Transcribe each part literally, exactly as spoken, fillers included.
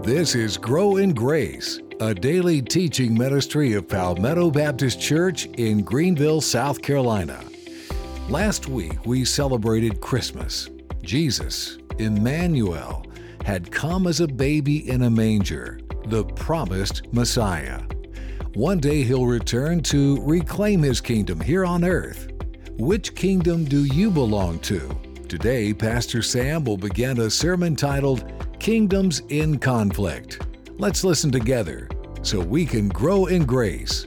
This is Grow in Grace, a daily teaching ministry of Palmetto Baptist Church in Greenville, South Carolina. Last week, we celebrated Christmas. Jesus, Emmanuel, had come as a baby in a manger, the promised Messiah. One day he'll return to reclaim his kingdom here on earth. Which kingdom do you belong to? Today, Pastor Sam will begin a sermon titled Kingdoms in Conflict. Let's listen together so we can grow in grace.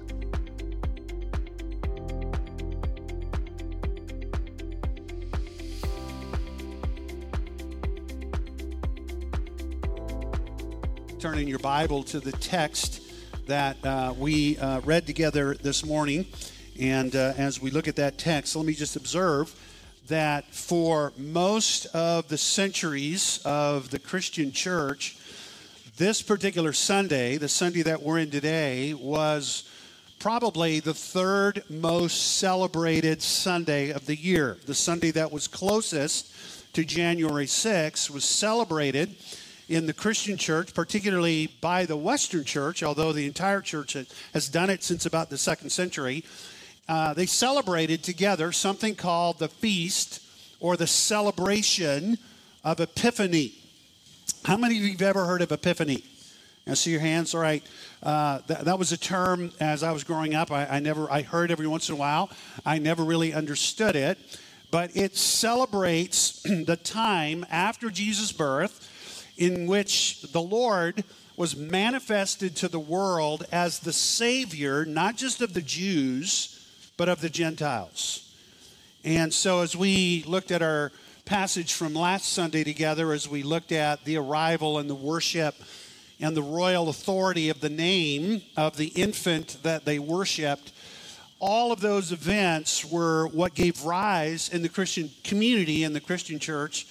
Turn in your Bible to the text that uh, we uh, read together this morning. And uh, as we look at that text, let me just observe that for most of the centuries of the Christian church, this particular Sunday, the Sunday that we're in today, was probably the third most celebrated Sunday of the year. The Sunday that was closest to January sixth was celebrated in the Christian church, particularly by the Western church, although the entire church has done it since about the second century. Uh, they celebrated together something called the feast or the celebration of Epiphany. How many of you have ever heard of Epiphany? I see your hands. All right. Uh, th- that was a term as I was growing up. I, I never, I heard every once in a while. I never really understood it, but it celebrates the time after Jesus' birth in which the Lord was manifested to the world as the Savior, not just of the Jews, but of the Gentiles. And so as we looked at our passage from last Sunday together, as we looked at the arrival and the worship and the royal authority of the name of the infant that they worshiped, all of those events were what gave rise in the Christian community, in the Christian church,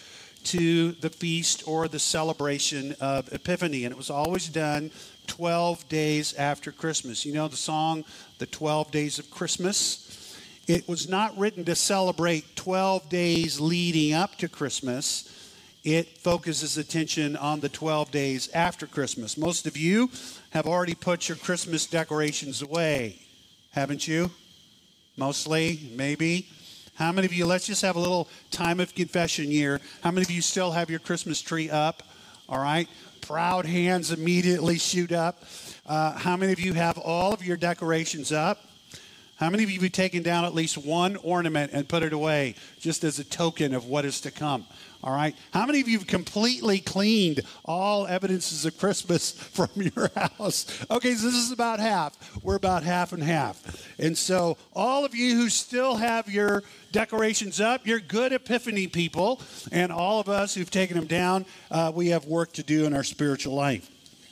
to the feast or the celebration of Epiphany. And it was always done twelve days after Christmas. You know the song, The twelve Days of Christmas? It was not written to celebrate twelve days leading up to Christmas. It focuses attention on the twelve days after Christmas. Most of you have already put your Christmas decorations away, haven't you? Mostly, maybe. How many of you, let's just have a little time of confession here. How many of you still have your Christmas tree up? All right. Proud hands immediately shoot up. Uh, how many of you have all of your decorations up? How many of you have taken down at least one ornament and put it away just as a token of what is to come? All right. How many of you have completely cleaned all evidences of Christmas from your house? Okay, so this is about half. We're about half and half. And so all of you who still have your decorations up, you're good Epiphany people. And all of us who've taken them down, uh, we have work to do in our spiritual life.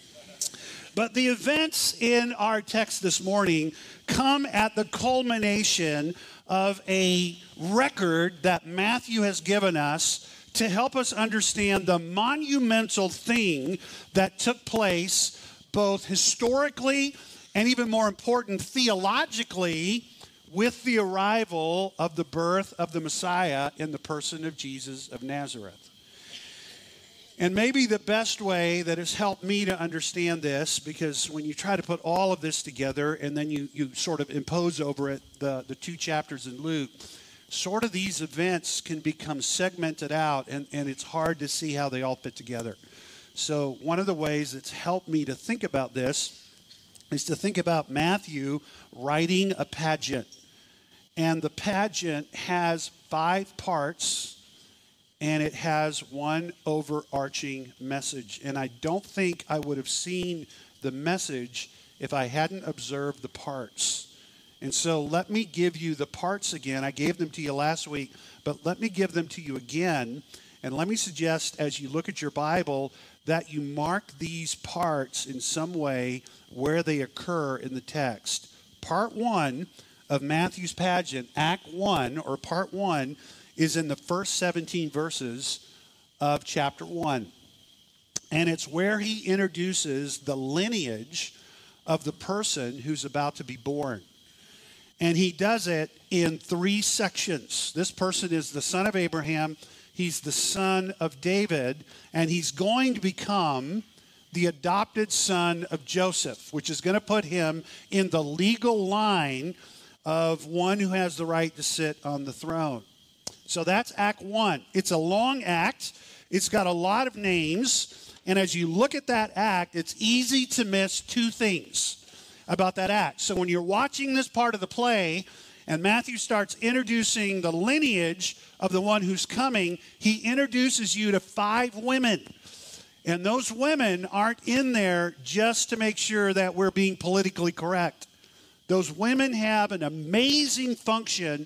But the events in our text this morning come at the culmination of a record that Matthew has given us to help us understand the monumental thing that took place both historically and even more important theologically with the arrival of the birth of the Messiah in the person of Jesus of Nazareth. And maybe the best way that has helped me to understand this, because when you try to put all of this together and then you, you sort of impose over it the, the two chapters in Luke, sort of these events can become segmented out, and, and it's hard to see how they all fit together. So one of the ways that's helped me to think about this is to think about Matthew writing a pageant. And the pageant has five parts, and it has one overarching message. And I don't think I would have seen the message if I hadn't observed the parts. And so let me give you the parts again. I gave them to you last week, but let me give them to you again. And let me suggest, as you look at your Bible, that you mark these parts in some way where they occur in the text. Part one of Matthew's pageant, Act one, or Part one, is in the first seventeen verses of chapter one. And it's where he introduces the lineage of the person who's about to be born. And he does it in three sections. This person is the son of Abraham. He's the son of David. And he's going to become the adopted son of Joseph, which is going to put him in the legal line of one who has the right to sit on the throne. So that's Act One. It's a long act. It's got a lot of names. And as you look at that act, it's easy to miss two things about that act. So when you're watching this part of the play, and Matthew starts introducing the lineage of the one who's coming, he introduces you to five women. And those women aren't in there just to make sure that we're being politically correct. Those women have an amazing function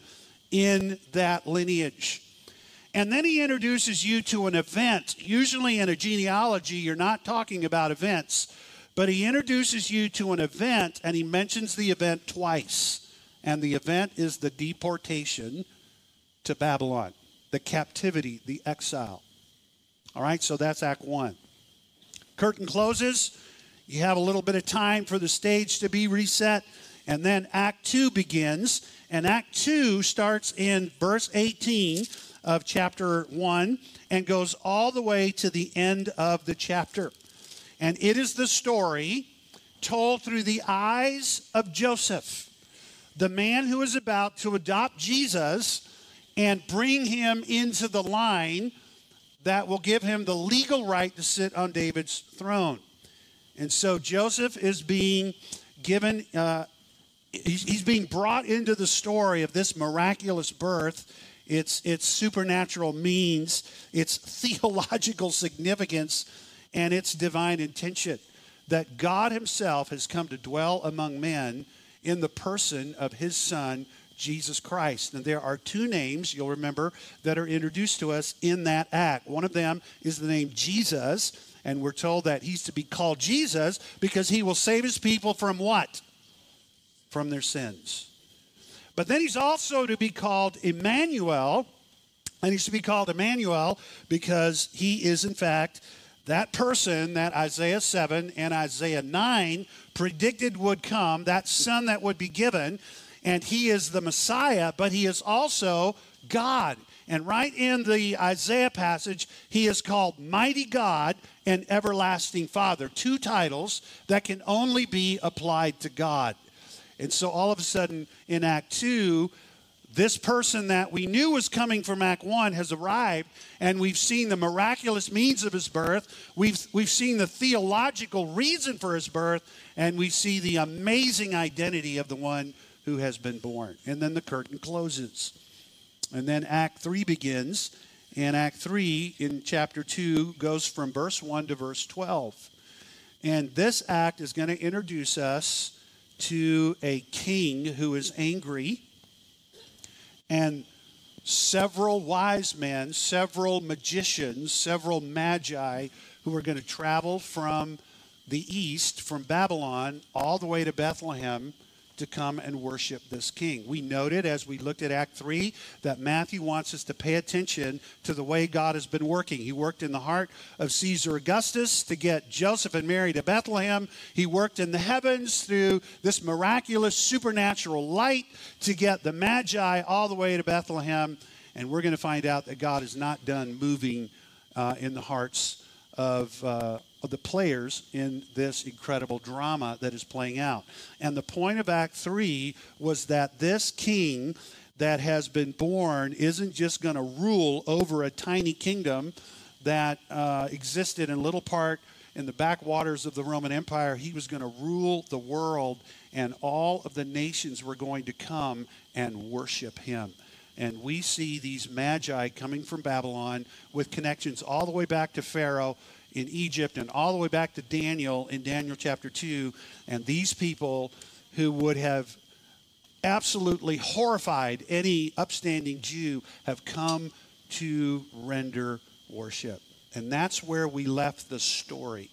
in that lineage. And then he introduces you to an event. Usually in a genealogy, you're not talking about events, but he introduces you to an event, and he mentions the event twice. And the event is the deportation to Babylon, the captivity, the exile. All right, so that's Act One. Curtain closes. You have a little bit of time for the stage to be reset. And then Act Two begins. And Act Two starts in verse eighteen of chapter one and goes all the way to the end of the chapter. And it is the story told through the eyes of Joseph, the man who is about to adopt Jesus and bring him into the line that will give him the legal right to sit on David's throne. And so Joseph is being given, uh, he's, he's being brought into the story of this miraculous birth, its, its supernatural means, its theological significance, and its divine intention. That God himself has come to dwell among men in the person of his son, Jesus Christ. And there are two names, you'll remember, that are introduced to us in that act. One of them is the name Jesus, and we're told that he's to be called Jesus because he will save his people from what? From their sins. But then he's also to be called Emmanuel, and he's to be called Emmanuel because he is, in fact, that person that Isaiah seven and Isaiah nine predicted would come, that son that would be given. And he is the Messiah, but he is also God. And right in the Isaiah passage, he is called Mighty God and Everlasting Father. Two titles that can only be applied to God. And so all of a sudden in Act Two, this person that we knew was coming from Act One has arrived, and we've seen the miraculous means of his birth. We've, we've seen the theological reason for his birth, and we see the amazing identity of the one who has been born. And then the curtain closes. And then Act three begins. And Act three in chapter two goes from verse one to verse twelve. And this act is going to introduce us to a king who is angry. And several wise men, several magicians, several magi who are going to travel from the east, from Babylon, all the way to Bethlehem to come and worship this king. We noted as we looked at Act three that Matthew wants us to pay attention to the way God has been working. He worked in the heart of Caesar Augustus to get Joseph and Mary to Bethlehem. He worked in the heavens through this miraculous supernatural light to get the Magi all the way to Bethlehem. And we're going to find out that God is not done moving uh, in the hearts of uh, of the players in this incredible drama that is playing out. And the point of Act three was that this king that has been born isn't just going to rule over a tiny kingdom that uh, existed in a little part in the backwaters of the Roman Empire. He was going to rule the world, and all of the nations were going to come and worship him. And we see these magi coming from Babylon with connections all the way back to Pharaoh in Egypt and all the way back to Daniel in Daniel chapter two. And these people who would have absolutely horrified any upstanding Jew have come to render worship. And that's where we left the story.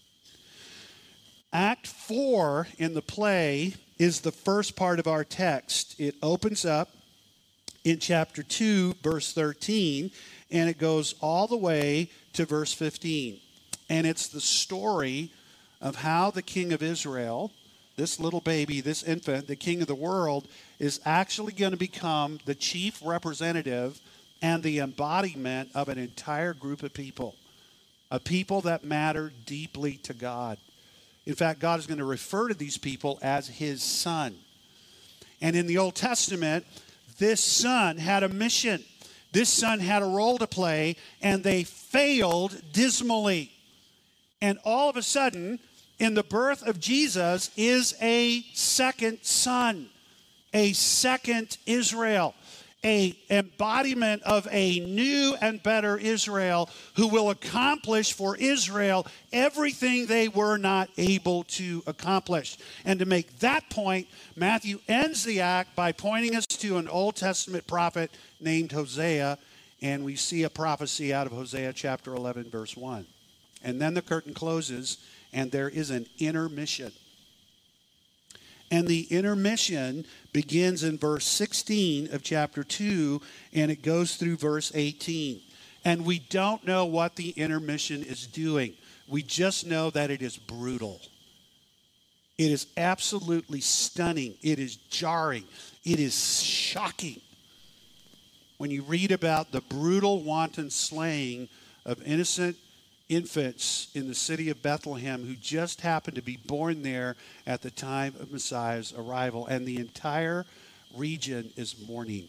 Act four in the play is the first part of our text. It opens up in chapter two, verse thirteen, and it goes all the way to verse fifteen. And it's the story of how the king of Israel, this little baby, this infant, the king of the world, is actually going to become the chief representative and the embodiment of an entire group of people. a people that matter deeply to God. In fact, God is going to refer to these people as his son. And in the Old Testament, this son had a mission. This son had a role to play, and they failed dismally. And all of a sudden, in the birth of Jesus is a second son, a second Israel, a embodiment of a new and better Israel who will accomplish for Israel everything they were not able to accomplish. And to make that point, Matthew ends the act by pointing us to an Old Testament prophet named Hosea, and we see a prophecy out of Hosea chapter eleven, verse one. And then the curtain closes, and there is an intermission. And the intermission begins in verse sixteen of chapter two, and it goes through verse eighteen. And we don't know what the intermission is doing. We just know that it is brutal. It is absolutely stunning. It is jarring. It is shocking. When you read about the brutal, wanton slaying of innocent infants in the city of Bethlehem who just happened to be born there at the time of Messiah's arrival, and the entire region is mourning.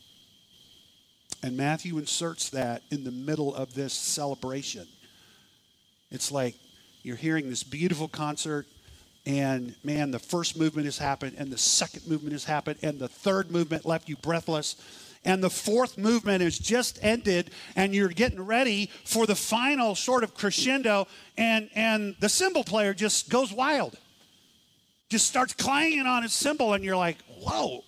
And Matthew inserts that in the middle of this celebration. It's like you're hearing this beautiful concert, and man, the first movement has happened, and the second movement has happened, and the third movement left you breathless. And the fourth movement has just ended, and you're getting ready for the final sort of crescendo, and, and the cymbal player just goes wild. Just starts clanging on his cymbal, and you're like, whoa.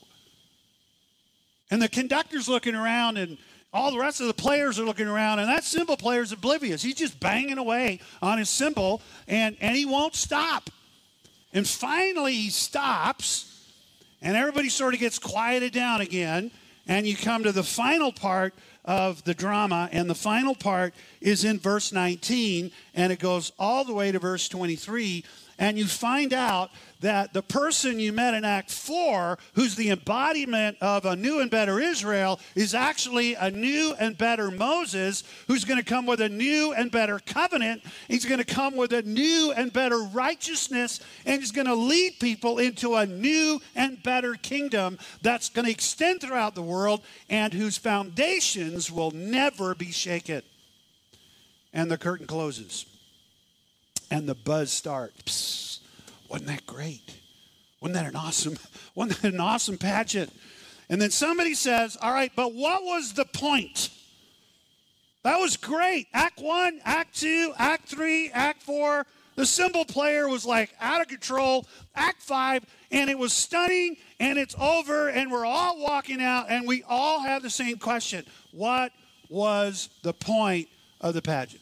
And the conductor's looking around, and all the rest of the players are looking around, and that cymbal player's oblivious. He's just banging away on his cymbal, and, and he won't stop. And finally he stops, and everybody sort of gets quieted down again. And you come to the final part of the drama, and the final part is in verse nineteen, and it goes all the way to verse twenty-three, and you find out that the person you met in Act four, who's the embodiment of a new and better Israel, is actually a new and better Moses, who's going to come with a new and better covenant. He's going to come with a new and better righteousness, and he's going to lead people into a new and better kingdom that's going to extend throughout the world and whose foundations will never be shaken. And the curtain closes. And the buzz starts. Psst, wasn't that great? Wasn't that an awesome, wasn't that an awesome pageant? And then somebody says, all right, but what was the point? That was great. Act one, act two, act three, act four. The cymbal player was like out of control. Act five, and it was stunning, and it's over, and we're all walking out, and we all have the same question. What was the point of the pageant?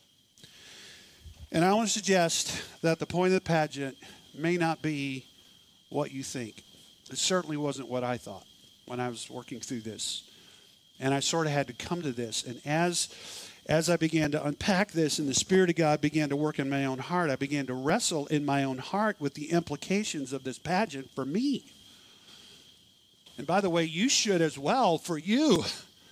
And I want to suggest that the point of the pageant may not be what you think. It certainly wasn't what I thought when I was working through this. And I sort of had to come to this. And as, as I began to unpack this and the Spirit of God began to work in my own heart, I began to wrestle in my own heart with the implications of this pageant for me. And by the way, you should as well for you.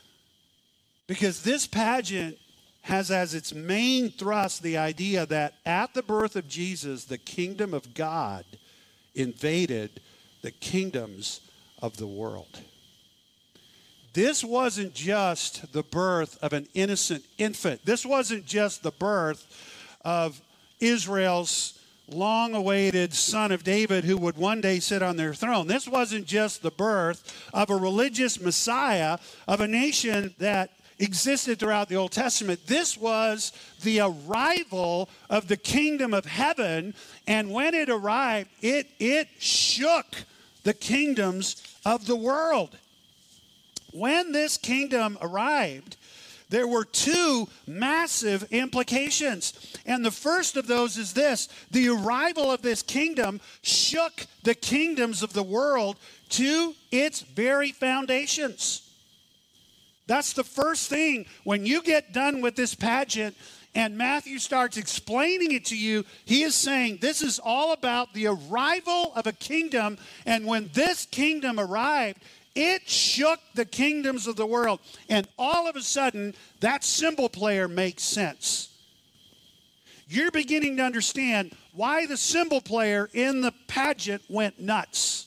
Because this pageant has as its main thrust the idea that at the birth of Jesus, the kingdom of God invaded the kingdoms of the world. This wasn't just the birth of an innocent infant. This wasn't just the birth of Israel's long-awaited son of David who would one day sit on their throne. This wasn't just the birth of a religious Messiah of a nation that existed throughout the Old Testament. This was the arrival of the kingdom of heaven, and when it arrived, it, it shook the kingdoms of the world. When this kingdom arrived, there were two massive implications. And the first of those is this: the arrival of this kingdom shook the kingdoms of the world to its very foundations. That's the first thing. When you get done with this pageant and Matthew starts explaining it to you, he is saying this is all about the arrival of a kingdom. And when this kingdom arrived, it shook the kingdoms of the world. And all of a sudden, that cymbal player makes sense. you're beginning to understand why the cymbal player in the pageant went nuts.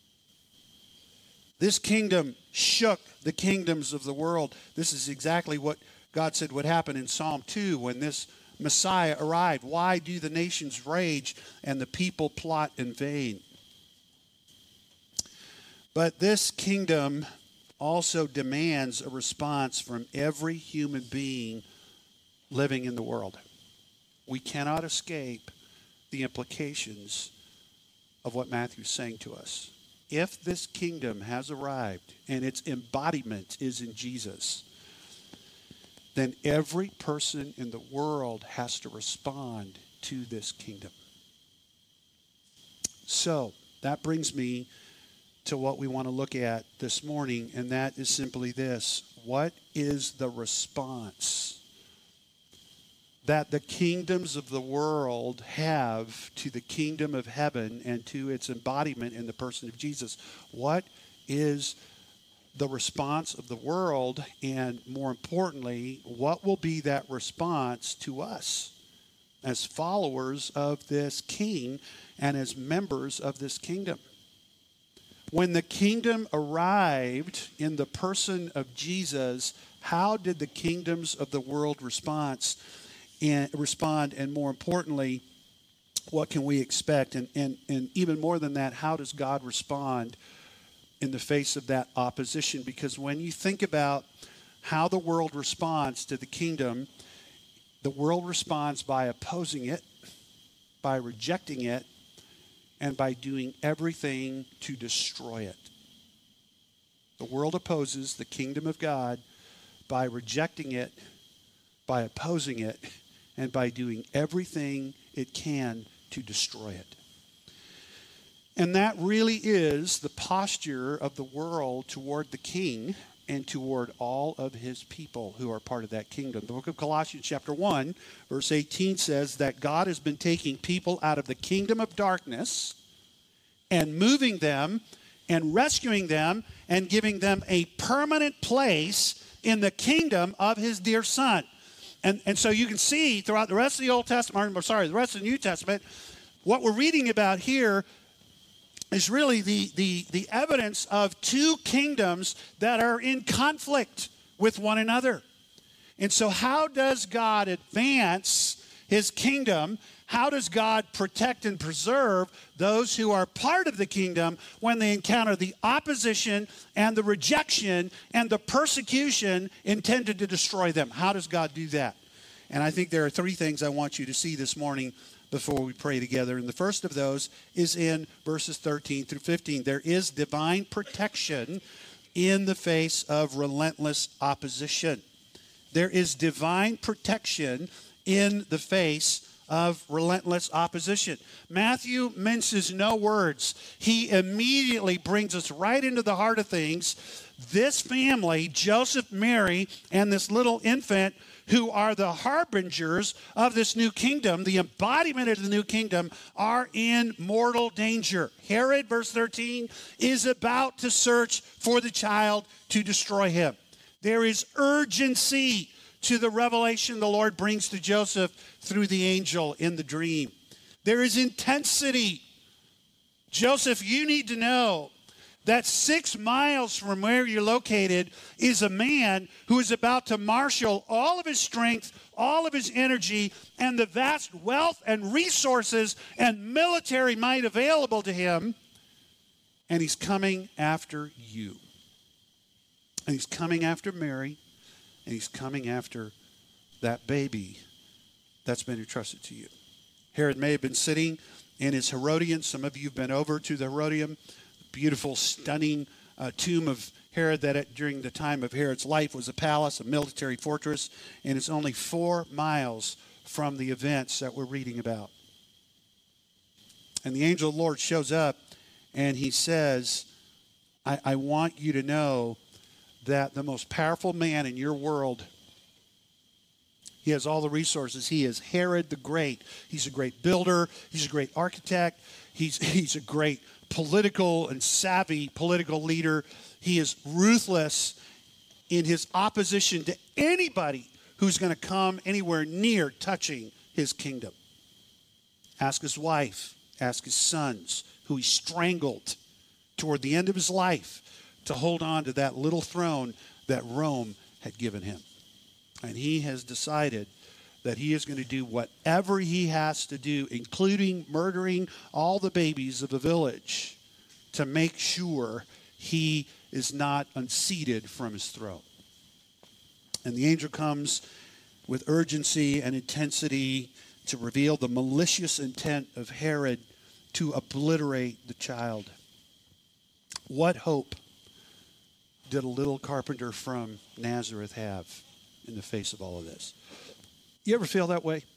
This kingdom shook the kingdoms of the world. This is exactly what God said would happen in Psalm two when this Messiah arrived. Why do the nations rage and the people plot in vain? But this kingdom also demands a response from every human being living in the world. We cannot escape the implications of what Matthew's saying to us. If this kingdom has arrived and its embodiment is in Jesus, then every person in the world has to respond to this kingdom. So that brings me to what we want to look at this morning, and that is simply this. What is the response that the kingdoms of the world have to the kingdom of heaven and to its embodiment in the person of Jesus? What is the response of the world, and more importantly, what will be that response to us as followers of this king and as members of this kingdom? When the kingdom arrived in the person of Jesus, how did the kingdoms of the world response and respond? And more importantly, what can we expect? And, and, and even more than that, how does God respond in the face of that opposition? Because when you think about how the world responds to the kingdom, the world responds by opposing it, by rejecting it, and by doing everything to destroy it. The world opposes the kingdom of God by rejecting it, by opposing it, and by doing everything it can to destroy it. And that really is the posture of the world toward the king and toward all of his people who are part of that kingdom. The book of Colossians chapter one, verse eighteen says that God has been taking people out of the kingdom of darkness and moving them and rescuing them and giving them a permanent place in the kingdom of his dear Son. And, and so you can see throughout the rest of the Old Testament, or sorry, the rest of the New Testament, what we're reading about here is really the, the, the evidence of two kingdoms that are in conflict with one another. And so how does God advance his kingdom? How does God protect and preserve those who are part of the kingdom when they encounter the opposition and the rejection and the persecution intended to destroy them? How does God do that? And I think there are three things I want you to see this morning before we pray together. And the first of those is in verses thirteen through fifteen. There is divine protection in the face of relentless opposition. There is divine protection in the face of relentless opposition. Matthew minces no words. He immediately brings us right into the heart of things. This family, Joseph, Mary, and this little infant, who are the harbingers of this new kingdom, the embodiment of the new kingdom, are in mortal danger. Herod, verse thirteen, is about to search for the child to destroy him. There is urgency to the revelation the Lord brings to Joseph through the angel in the dream. There is intensity. Joseph, you need to know that six miles from where you're located is a man who is about to marshal all of his strength, all of his energy, and the vast wealth and resources and military might available to him. And he's coming after you. And he's coming after Mary. And he's coming after that baby that's been entrusted to you. Herod may have been sitting in his Herodium. Some of you have been over to the Herodium, beautiful, stunning uh, tomb of Herod that at, during the time of Herod's life was a palace, a military fortress, and it's only four miles from the events that we're reading about. And the angel of the Lord shows up and he says, I, I want you to know that the most powerful man in your world, he has all the resources. He is Herod the Great. He's a great builder. He's a great architect. He's, he's a great political and savvy political leader. He is ruthless in his opposition to anybody who's going to come anywhere near touching his kingdom. Ask his wife, ask his sons, who he strangled toward the end of his life to hold on to that little throne that Rome had given him. And he has decided that he is going to do whatever he has to do, including murdering all the babies of the village, to make sure he is not unseated from his throne. And the angel comes with urgency and intensity to reveal the malicious intent of Herod to obliterate the child. What hope did a little carpenter from Nazareth have in the face of all of this? You ever feel that way?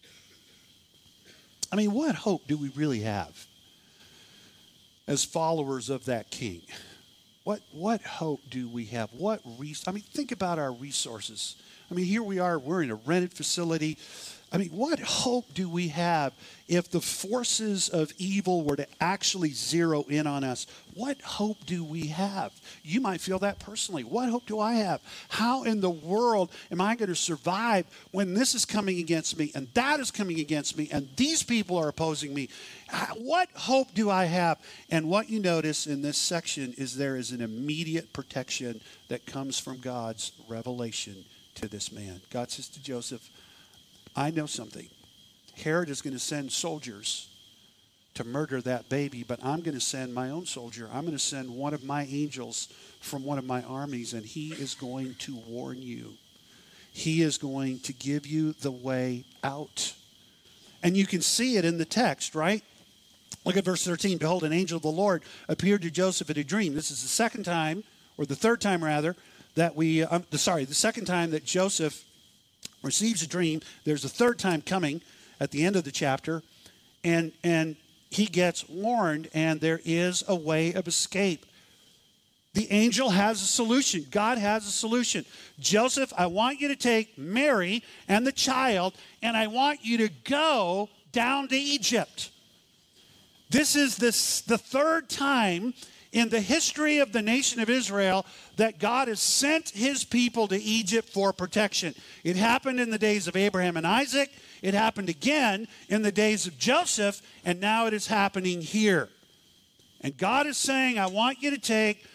I mean, what hope do we really have as followers of that king? What what hope do we have? What res- I mean, think about our resources. I mean, here we are, we're in a rented facility. I mean, what hope do we have if the forces of evil were to actually zero in on us? What hope do we have? You might feel that personally. What hope do I have? How in the world am I going to survive when this is coming against me and that is coming against me and these people are opposing me? What hope do I have? And what you notice in this section is there is an immediate protection that comes from God's revelation to this man. God says to Joseph, I know something. Herod is going to send soldiers to murder that baby, but I'm going to send my own soldier. I'm going to send one of my angels from one of my armies, and he is going to warn you. He is going to give you the way out. And you can see it in the text, right? Look at verse thirteen. Behold, an angel of the Lord appeared to Joseph in a dream. This is the second time, or the third time rather, that we, uh, sorry, the second time that Joseph receives a dream. There's a third time coming at the end of the chapter, and and he gets warned, and there is a way of escape. The angel has a solution. God has a solution. Joseph, I want you to take Mary and the child, and I want you to go down to Egypt. This is this, the third time in the history of the nation of Israel that God has sent his people to Egypt for protection. It happened in the days of Abraham and Isaac. It happened again in the days of Joseph, and now it is happening here. And God is saying, I want you to take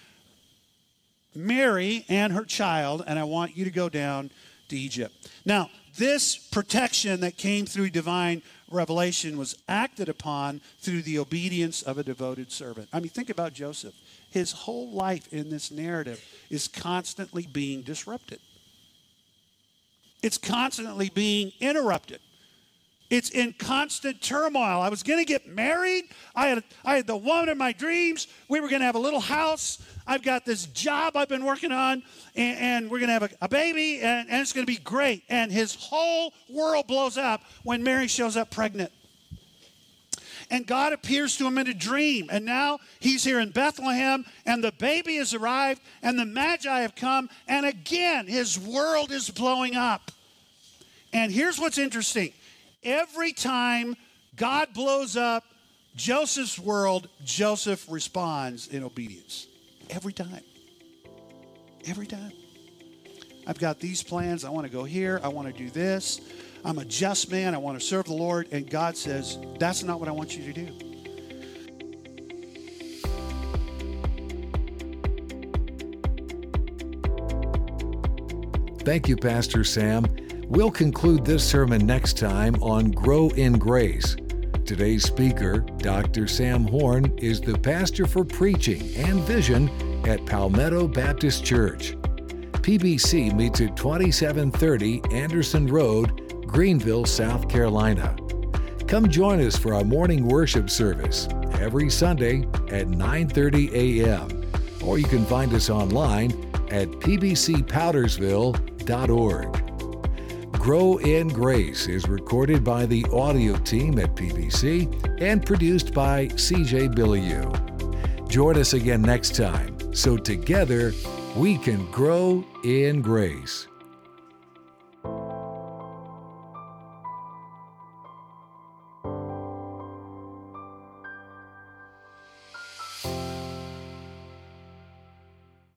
Mary and her child, and I want you to go down to Egypt. Now, this protection that came through divine revelation was acted upon through the obedience of a devoted servant. I mean, think about Joseph. His whole life in this narrative is constantly being disrupted. It's constantly being interrupted. It's in constant turmoil. I was going to get married. I had, I had the woman of my dreams. We were going to have a little house. I've got this job I've been working on, and, and we're going to have a, a baby, and, and it's going to be great. And his whole world blows up when Mary shows up pregnant. And God appears to him in a dream. And now he's here in Bethlehem, and the baby has arrived, and the Magi have come, and again, his world is blowing up. And here's what's interesting. Every time God blows up Joseph's world, Joseph responds in obedience. Every time. Every time. I've got these plans. I want to go here. I want to do this. I'm a just man. I want to serve the Lord. And God says, that's not what I want you to do. Thank you, Pastor Sam. We'll conclude this sermon next time on Grow in Grace. Today's speaker, Doctor Sam Horn, is the pastor for preaching and vision at Palmetto Baptist Church. P B C meets at twenty-seven thirty Anderson Road, Greenville, South Carolina. Come join us for our morning worship service every Sunday at nine thirty a.m. Or you can find us online at p b c powdersville dot org. Grow in Grace is recorded by the audio team at P B C and produced by C J Bilyeu. Join us again next time, so together we can grow in grace.